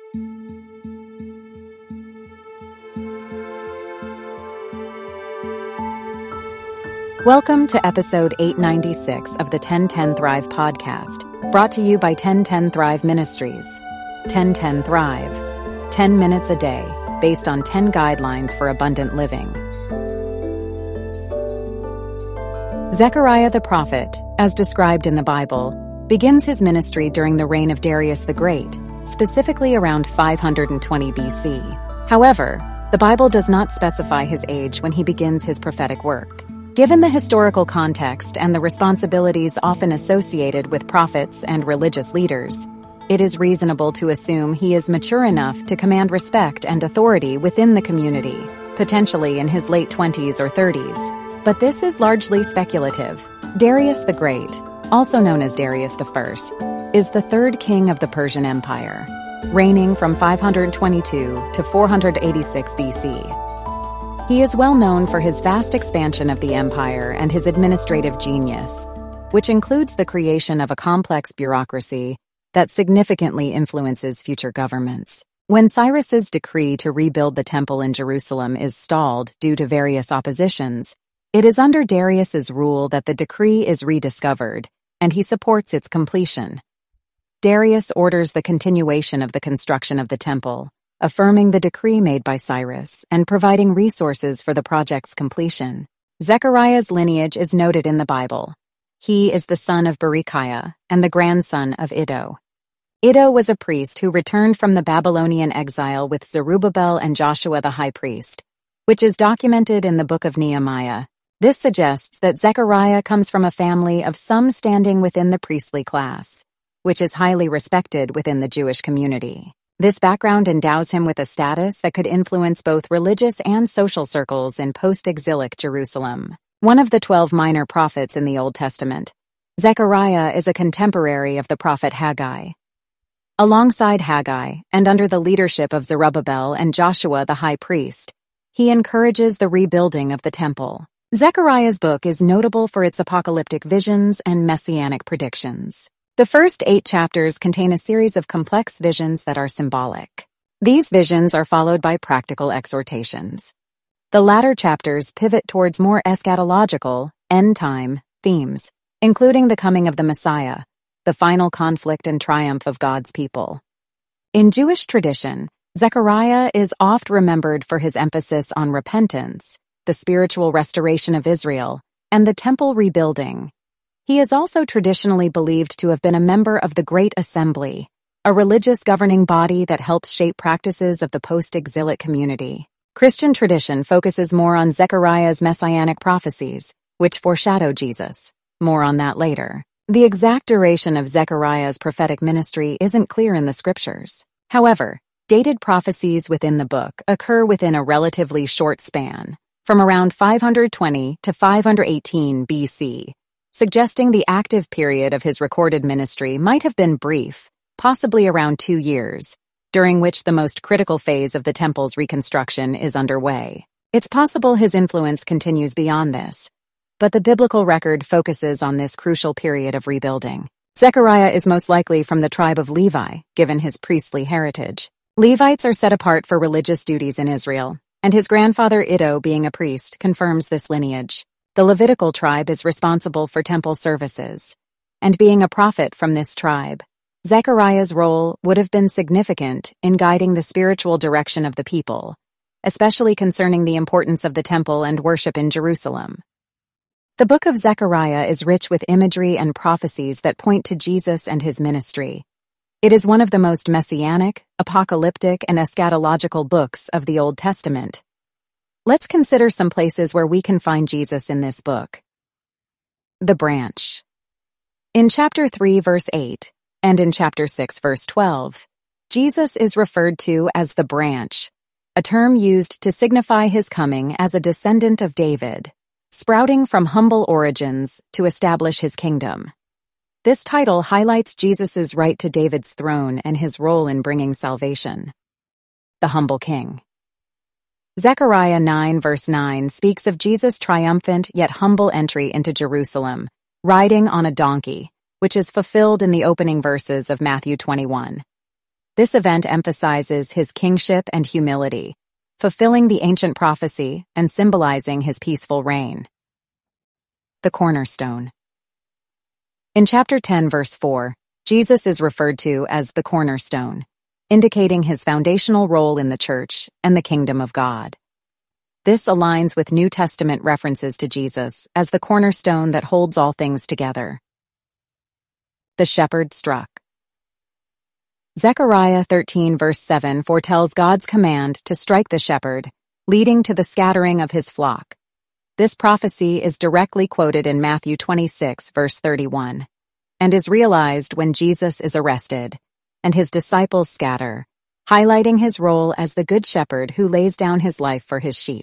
Welcome to episode 896 of the 1010 Thrive podcast, brought to you by 1010 Thrive Ministries. 1010 Thrive, 10 minutes a day, based on 10 guidelines for abundant living. Zechariah the prophet, as described in the Bible, begins his ministry during the reign of Darius the Great, specifically around 520 BC. However, the Bible does not specify his age when he begins his prophetic work. Given the historical context and the responsibilities often associated with prophets and religious leaders, it is reasonable to assume he is mature enough to command respect and authority within the community, potentially in his late 20s or 30s. But this is largely speculative. Darius the Great, also known as Darius I, is the third king of the Persian Empire, reigning from 522 to 486 BC. He is well known for his vast expansion of the empire and his administrative genius, which includes the creation of a complex bureaucracy that significantly influences future governments. When Cyrus's decree to rebuild the temple in Jerusalem is stalled due to various oppositions, it is under Darius's rule that the decree is rediscovered, and he supports its completion. Darius orders the continuation of the construction of the temple, affirming the decree made by Cyrus and providing resources for the project's completion. Zechariah's lineage is noted in the Bible. He is the son of Berechiah and the grandson of Iddo. Iddo was a priest who returned from the Babylonian exile with Zerubbabel and Joshua the high priest, which is documented in the book of Nehemiah. This suggests that Zechariah comes from a family of some standing within the priestly class, which is highly respected within the Jewish community. This background endows him with a status that could influence both religious and social circles in post-exilic Jerusalem. One of the 12 minor prophets in the Old Testament, Zechariah is a contemporary of the prophet Haggai. Alongside Haggai, and under the leadership of Zerubbabel and Joshua the high priest, he encourages the rebuilding of the temple. Zechariah's book is notable for its apocalyptic visions and messianic predictions. The first 8 chapters contain a series of complex visions that are symbolic. These visions are followed by practical exhortations. The latter chapters pivot towards more eschatological, end-time themes, including the coming of the Messiah, the final conflict and triumph of God's people. In Jewish tradition, Zechariah is oft remembered for his emphasis on repentance, the spiritual restoration of Israel, and the temple rebuilding. He is also traditionally believed to have been a member of the Great Assembly, a religious governing body that helps shape practices of the post-exilic community. Christian tradition focuses more on Zechariah's messianic prophecies, which foreshadow Jesus. More on that later. The exact duration of Zechariah's prophetic ministry isn't clear in the scriptures. However, dated prophecies within the book occur within a relatively short span, from around 520 to 518 BC. Suggesting the active period of his recorded ministry might have been brief, possibly around 2 years, during which the most critical phase of the temple's reconstruction is underway. It's possible his influence continues beyond this, but the biblical record focuses on this crucial period of rebuilding. Zechariah is most likely from the tribe of Levi, given his priestly heritage. Levites are set apart for religious duties in Israel, and his grandfather Iddo, being a priest, confirms this lineage. The Levitical tribe is responsible for temple services, and being a prophet from this tribe, Zechariah's role would have been significant in guiding the spiritual direction of the people, especially concerning the importance of the temple and worship in Jerusalem. The book of Zechariah is rich with imagery and prophecies that point to Jesus and his ministry. It is one of the most messianic, apocalyptic, and eschatological books of the Old Testament. Let's consider some places where we can find Jesus in this book. The branch. In chapter 3, verse 8, and in chapter 6, verse 12, Jesus is referred to as the branch, a term used to signify his coming as a descendant of David, sprouting from humble origins to establish his kingdom. This title highlights Jesus' right to David's throne and his role in bringing salvation. The humble king. Zechariah 9 verse 9 speaks of Jesus' triumphant yet humble entry into Jerusalem, riding on a donkey, which is fulfilled in the opening verses of Matthew 21. This event emphasizes his kingship and humility, fulfilling the ancient prophecy and symbolizing his peaceful reign. The cornerstone. In chapter 10, verse 4, Jesus is referred to as the cornerstone, indicating his foundational role in the church and the kingdom of God. This aligns with New Testament references to Jesus as the cornerstone that holds all things together. The shepherd struck. Zechariah 13 verse 7 foretells God's command to strike the shepherd, leading to the scattering of his flock. This prophecy is directly quoted in Matthew 26 verse 31, and is realized when Jesus is arrested, and his disciples scatter, highlighting his role as the good shepherd who lays down his life for his sheep.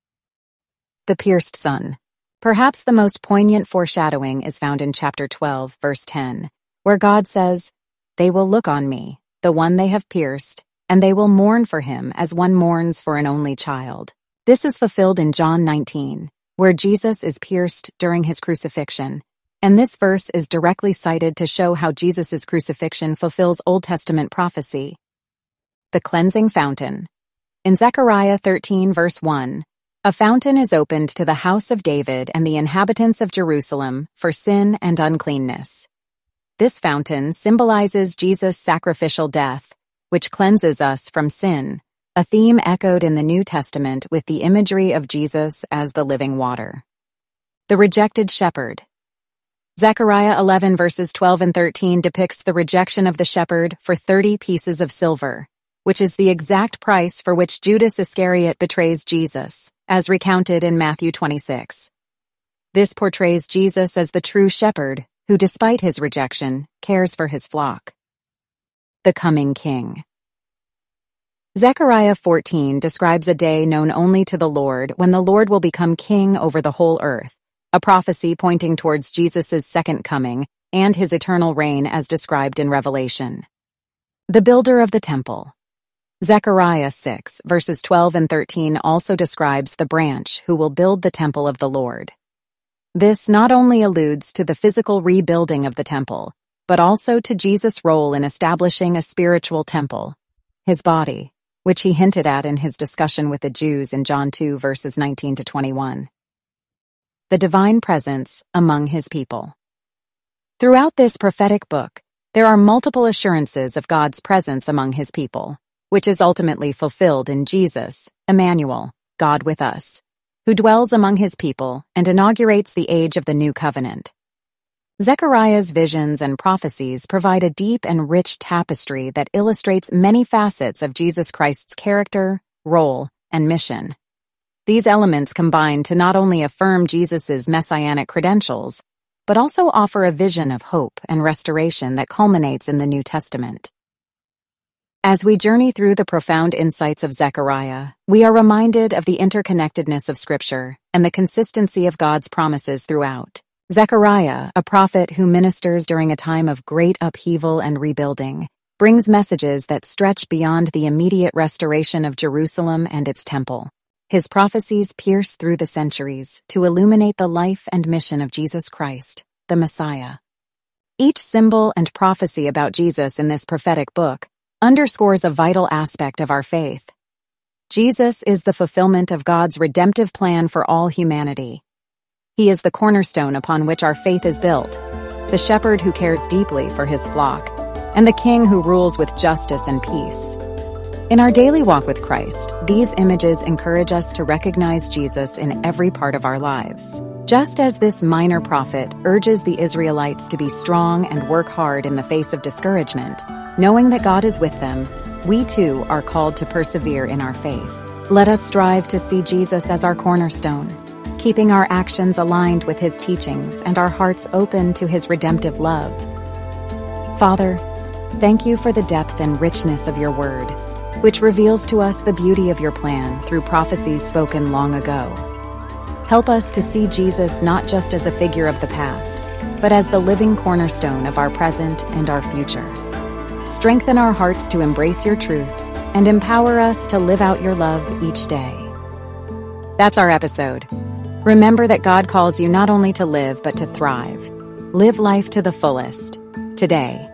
The pierced son. Perhaps the most poignant foreshadowing is found in chapter 12, verse 10, where God says, "They will look on me, the one they have pierced, and they will mourn for him as one mourns for an only child." This is fulfilled in John 19, where Jesus is pierced during his crucifixion, and this verse is directly cited to show how Jesus' crucifixion fulfills Old Testament prophecy. The cleansing fountain. In Zechariah 13, verse 1, a fountain is opened to the house of David and the inhabitants of Jerusalem for sin and uncleanness. This fountain symbolizes Jesus' sacrificial death, which cleanses us from sin, a theme echoed in the New Testament with the imagery of Jesus as the living water. The rejected shepherd. Zechariah 11 verses 12 and 13 depicts the rejection of the shepherd for 30 pieces of silver, which is the exact price for which Judas Iscariot betrays Jesus, as recounted in Matthew 26. This portrays Jesus as the true shepherd, who, despite his rejection, cares for his flock. The coming king. Zechariah 14 describes a day known only to the Lord when the Lord will become king over the whole earth, a prophecy pointing towards Jesus' second coming and his eternal reign as described in Revelation. The builder of the temple. Zechariah 6 verses 12 and 13 also describes the branch who will build the temple of the Lord. This not only alludes to the physical rebuilding of the temple, but also to Jesus' role in establishing a spiritual temple, his body, which he hinted at in his discussion with the Jews in John 2 verses 19 to 21. The divine presence among his people. Throughout this prophetic book, there are multiple assurances of God's presence among his people, which is ultimately fulfilled in Jesus, Emmanuel, God with us, who dwells among his people and inaugurates the age of the new covenant. Zechariah's visions and prophecies provide a deep and rich tapestry that illustrates many facets of Jesus Christ's character, role, and mission. These elements combine to not only affirm Jesus' messianic credentials, but also offer a vision of hope and restoration that culminates in the New Testament. As we journey through the profound insights of Zechariah, we are reminded of the interconnectedness of Scripture and the consistency of God's promises throughout. Zechariah, a prophet who ministers during a time of great upheaval and rebuilding, brings messages that stretch beyond the immediate restoration of Jerusalem and its temple. His prophecies pierce through the centuries to illuminate the life and mission of Jesus Christ, the Messiah. Each symbol and prophecy about Jesus in this prophetic book underscores a vital aspect of our faith. Jesus is the fulfillment of God's redemptive plan for all humanity. He is the cornerstone upon which our faith is built, the shepherd who cares deeply for his flock, and the king who rules with justice and peace. In our daily walk with Christ, these images encourage us to recognize Jesus in every part of our lives. Just as this minor prophet urges the Israelites to be strong and work hard in the face of discouragement, knowing that God is with them, we too are called to persevere in our faith. Let us strive to see Jesus as our cornerstone, keeping our actions aligned with his teachings and our hearts open to his redemptive love. Father, thank you for the depth and richness of your word, which reveals to us the beauty of your plan through prophecies spoken long ago. Help us to see Jesus not just as a figure of the past, but as the living cornerstone of our present and our future. Strengthen our hearts to embrace your truth and empower us to live out your love each day. That's our episode. Remember that God calls you not only to live, but to thrive. Live life to the fullest, today.